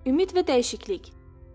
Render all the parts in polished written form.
Ümid və dəyişiklik.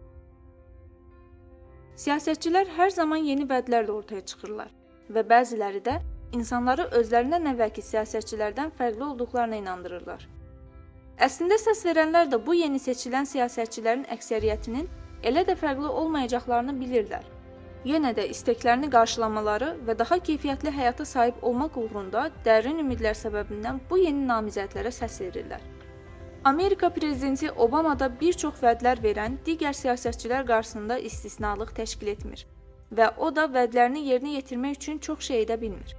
Siyasətçilər hər zaman yeni vədlərlə ortaya çıxırlar və bəziləri də insanları özlərindən əvvəlki siyasətçilərdən fərqli olduqlarına inandırırlar. Əslində səs verənlər də bu yeni seçilən siyasətçilərin əksəriyyətinin elə də fərqli olmayacaqlarını bilirlər. Yenə də isteklərini qarşılamaları və daha keyfiyyətli həyata sahib olmaq uğrunda dərin ümidlər səbəbindən bu yeni namizədlərə səs verirlər. Amerika prezidenti Obama da bir çox vədlər verən digər siyasətçilər qarşısında istisnalıq təşkil etmir və o da vədlərini yerinə yetirmək üçün çox şey edə bilmir.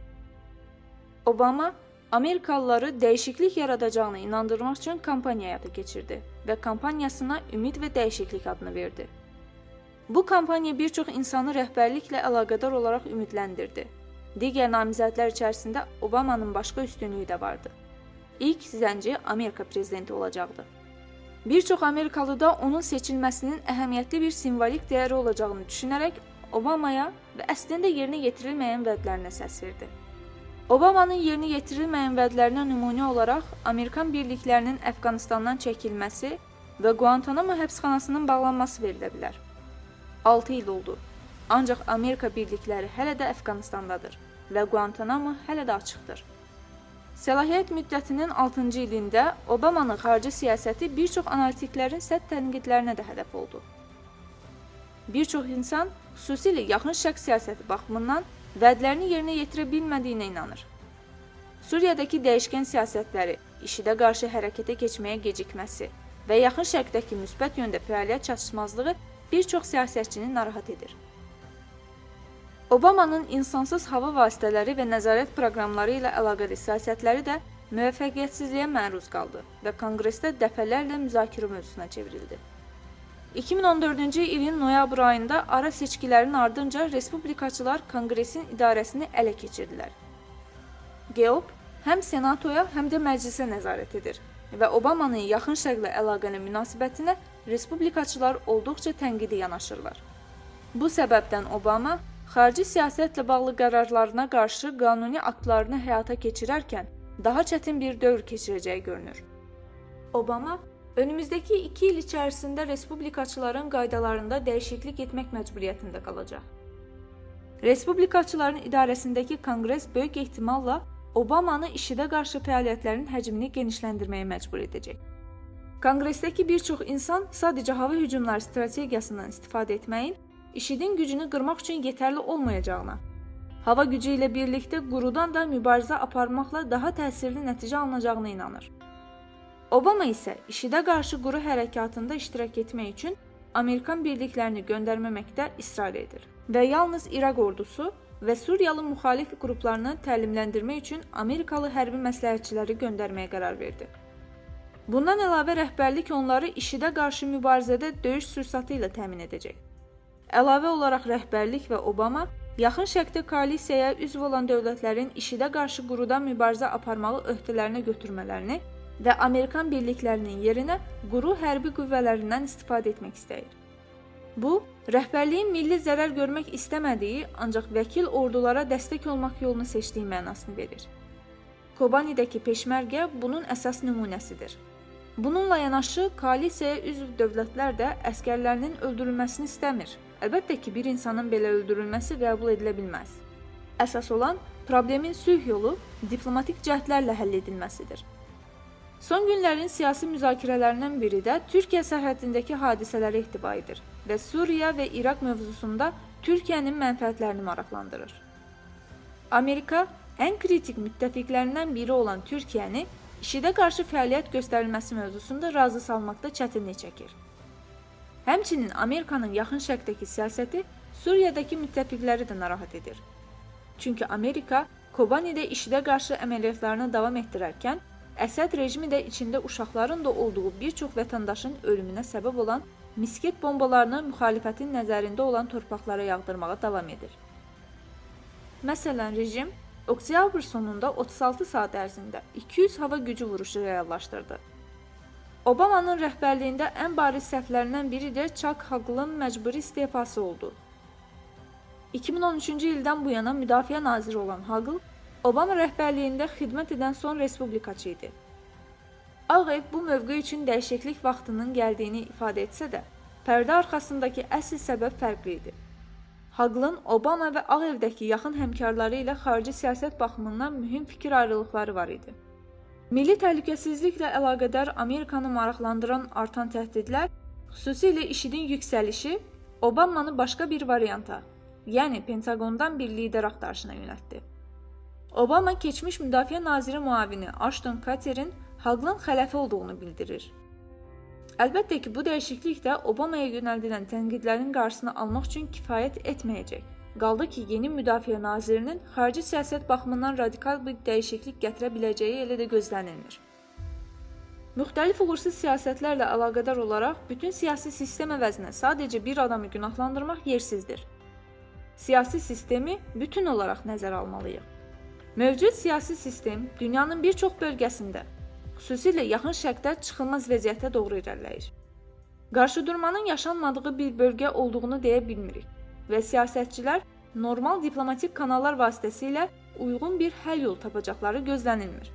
Obama Amerikalıları dəyişiklik yaradacağına inandırmaq üçün kampaniya həyata keçirdi və kampaniyasına Ümid və Dəyişiklik adını verdi. Bu kampaniya bir çox insanı rəhbərliklə əlaqədar olaraq ümidləndirdi. Digər namizədlər içərisində Obamanın başqa üstünlüyü də vardı. İlk zənci Amerika prezidenti olacaqdı. Bir çox Amerikalı da onun seçilməsinin əhəmiyyətli bir simvolik dəyəri olacağını düşünərək Obamaya və əslində yerinə yetirilməyən vədlərinə səs verdi. Obamanın yerinə yetirilməyən vədlərinə nümunə olaraq Amerikan birliklərinin Əfqanistandan çəkilməsi və Guantanamo həbsxanasının bağlanması verilə bilər. 6 il oldu, ancaq Amerika birlikləri hələ də Əfqanistandadır və Guantanamo hələ də açıqdır. Səlahiyyət müddətinin 6-cı ilində Obamanın xarici siyasəti bir çox analitiklərin sərt tənqidlərinə də hədəf oldu. Bir çox insan, xüsusilə yaxın şərq siyasəti baxımından vədlərini yerinə yetirə bilmədiyinə inanır. Suriyadakı dəyişkən siyasətləri, IŞİD-ə qarşı hərəkətə keçməyə gecikməsi və yaxın şərqdəki müsbət yöndə fəaliyyət çatışmazlığı bir çox siyasətçini narahat edir. Obamanın insansız hava vasitələri və nəzarət proqramları ilə əlaqəli siyasətləri də müvəffəqiyyətsizliyə məruz qaldı və Konqresdə dəfələrlə müzakirə mövzusuna çevrildi. 2014-cü ilin noyabr ayında ara seçkilərin ardınca respublikaçılar Konqresin idarəsini ələ keçirdilər. GOP həm senatoya, həm də məclisə nəzarət edir və Obamanın yaxın şərqlə əlaqəli münasibətinə respublikaçılar olduqca tənqidi yanaşırlar. Bu səbəbdən Obama xarici siyasətlə bağlı qərarlarına qarşı qanuni aktlarını həyata keçirərkən daha çətin bir dövr keçirəcəyi görünür. Obama, önümüzdəki 2 il içərisində respublikaçıların qaydalarında dəyişiklik etmək məcburiyyətində qalacaq. Respublikaçıların idarəsindəki Konqres böyük ehtimalla Obamanı IŞİD-ə qarşı fəaliyyətlərin həcmini genişləndirməyə məcbur edəcək. Konqresdəki bir çox insan sadəcə hava hücumları strategiyasından istifadə etməyin IŞİD-in gücünü qırmaq üçün yetərli olmayacağına, hava gücü ilə birlikdə qurudan da mübarizə aparmaqla daha təsirli nəticə alınacağına inanır. Obama isə IŞİD-ə qarşı quru hərəkatında iştirak etmək üçün Amerikan birliklərini göndərməməkdə israr edir və yalnız İraq ordusu və Suriyalı müxalif qruplarını təlimləndirmək üçün Amerikalı hərbi məsləhətçiləri göndərməyə qərar verdi. Bundan əlavə rəhbərlik onları IŞİD-ə qarşı mübarizədə döyüş sursatı ilə təmin edəcək. Əlavə olaraq rəhbərlik və Obama yaxın şərqdə koalisiyaya üzv olan dövlətlərin IŞİD-ə qarşı qurudan mübarizə aparmağı öhdələrinə götürmələrini və Amerikan birliklərinin yerinə quru hərbi qüvvələrindən istifadə etmək istəyir. Bu, rəhbərliyin milli zərər görmək istəmədiyi, ancaq vəkil ordulara dəstək olmaq yolunu seçdiyi mənasını verir. Kobanidəki peşmərgə bunun əsas nümunəsidir. Bununla yanaşı, koalisiyaya üzv dövlətlər də əskərlərinin öldürülməsini istəmir. Əlbəttə ki, bir insanın belə öldürülməsi qəbul edilə bilməz. Əsas olan problemin sülh yolu diplomatik cəhdlərlə həll edilməsidir. Son günlərin siyasi müzakirələrindən biri də Türkiyə sərhədindəki hadisələrə ehtiva edir və Suriya və İraq mövzusunda Türkiyənin mənfəətlərini maraqlandırır. Amerika ən kritik müttəfiqlərindən biri olan Türkiyəni IŞİD-ə qarşı fəaliyyət göstərilməsi mövzusunda razı salmaqda çətinlik çəkir. Həmçinin Amerikanın yaxın şərqdəki siyasəti Suriyadakı müttəfiqləri də narahat edir. Çünki Amerika Kobanidə IŞİD-ə qarşı əməliyyatlarını davam etdirərkən, Əsəd rejimi də içində uşaqların da olduğu bir çox vətəndaşın ölümünə səbəb olan misket bombalarını müxalifətin nəzərində olan torpaqlara yağdırmağa davam edir. Məsələn, rejim oktyabr sonunda 36 saat ərzində 200 hava gücü vuruşu reallaşdırdı. Obamanın rəhbərliyində ən bariz səhvlərindən biri də Chuck Hagel'ın məcburi istefası oldu. 2013-cü ildən bu yana müdafiə naziri olan Hagel, Obama rəhbərliyində xidmət edən son respublikaçı idi. Ağ Ev bu mövqe üçün dəyişiklik vaxtının gəldiyini ifadə etsə də, pərdə arxasındakı əsl səbəb fərqli idi. Haqlın Obama və Ağ Evdəki yaxın həmkarları ilə xarici siyasət baxımından mühüm fikir ayrılıqları var idi. Milli təhlükəsizliklə əlaqədar Amerikanı maraqlandıran artan təhdidlər, xüsusilə IŞİD-in yüksəlişi Obamanı başqa bir varianta, yəni Pentaqondan bir lider axtarışına yönəltdi. Obama keçmiş Müdafiə Naziri müavini Ashton Carter'in Haqlın xələfi olduğunu bildirir. Əlbəttə ki, bu dəyişiklik də Obamaya yönəldilən tənqidlərin qarşısını almaq üçün kifayət etməyəcək. Qaldı ki, yeni Müdafiə Nazirinin xarici siyasət baxımından radikal bir dəyişiklik gətirə biləcəyi elə də gözlənilmir. Müxtəlif uğursuz siyasətlərlə əlaqədar olaraq bütün siyasi sistem əvəzinə sadəcə bir adamı günahlandırmaq yersizdir. Siyasi sistemi bütün olaraq nəzərə almalıyıq. Mövcud siyasi sistem dünyanın bir çox bölgəsində, xüsusilə yaxın şərqdə çıxılmaz vəziyyətə doğru irəliləyir. Qarşıdurmanın yaşanmadığı bir bölgə olduğunu deyə bilmirik və siyasətçilər normal diplomatik kanallar vasitəsilə uyğun bir həll yolu tapacaqları gözlənilmir.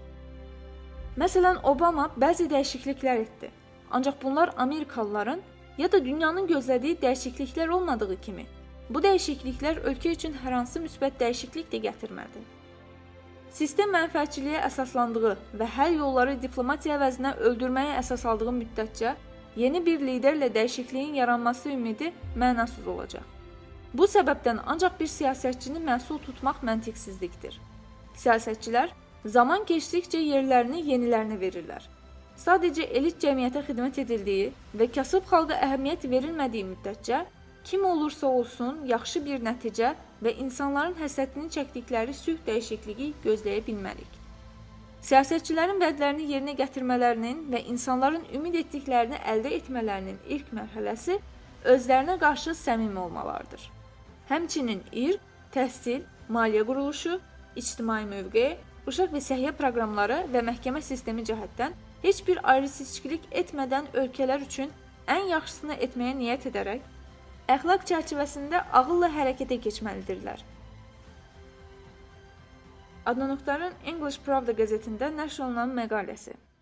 Məsələn, Obama bəzi dəyişikliklər etdi, ancaq bunlar Amerikalıların ya da dünyanın gözlədiyi dəyişikliklər olmadığı kimi, bu dəyişikliklər ölkə üçün hər hansı müsbət dəyişiklik də gətirmədi. Sistem mənfəətçiliyə əsaslandığı və həll yolları diplomatiya əvəzinə öldürməyə əsas aldığı müddətcə yeni bir liderlə dəyişikliyin yaranması ümidi mənasız olacaq. Bu səbəbdən ancaq bir siyasətçini məsul tutmaq məntiqsizlikdir. Siyasətçilər zaman keçdikcə yerlərini yenilərinə verirlər. Sadəcə elit cəmiyyətə xidmət edildiyi və kasıb xalqa əhəmiyyət verilmədiyi müddətcə kim olursa olsun yaxşı bir nəticə və insanların həsrətini çəkdikləri sülh dəyişikliyi gözləyə bilmərik. Siyasətçilərin vədlərini yerinə gətirmələrinin və insanların ümid etdiklərini əldə etmələrinin ilk mərhələsi özlərinə qarşı səmimi olmalarıdır. Həmçinin irq, təhsil, maliyyə quruluşu, ictimai mövqe, uşaq və səhiyyə proqramları və məhkəmə sistemi cəhətdən heç bir ayrı-seçkilik etmədən ölkələr üçün ən yaxşısını etməyə niyyət edərək, əxlaq çərçivəsində ağılla hərəkətə keçməlidirlər. Adnan Oktarın English Pravda qəzetində nəşr olunan məqaləsi.